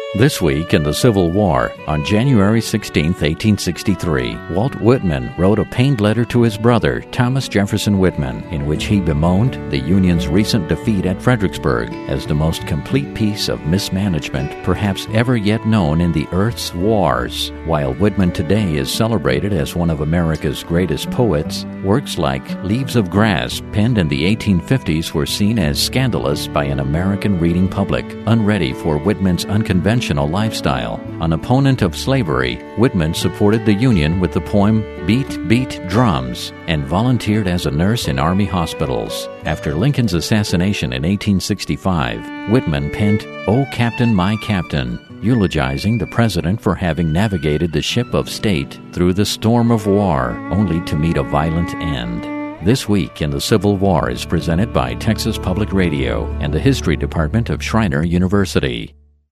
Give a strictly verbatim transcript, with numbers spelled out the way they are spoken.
This week in the Civil War, on January sixteenth, eighteen sixty-three, Walt Whitman wrote a pained letter to his brother, Thomas Jefferson Whitman, in which he bemoaned the Union's recent defeat at Fredericksburg as the most complete piece of mismanagement perhaps ever yet known in the Earth's wars. While Whitman today is celebrated as one of America's greatest poets, works like Leaves of Grass, penned in the eighteen fifties, were seen as scandalous by an American reading public, unready for Whitman's unconventional lifestyle. An opponent of slavery, Whitman supported the Union with the poem Beat, Beat, Drums, and volunteered as a nurse in Army hospitals. After Lincoln's assassination in eighteen sixty-five, Whitman penned "O Captain, My Captain," eulogizing the president for having navigated the ship of state through the storm of war, only to meet a violent end. This Week in the Civil War is presented by Texas Public Radio and the History Department of Schreiner University.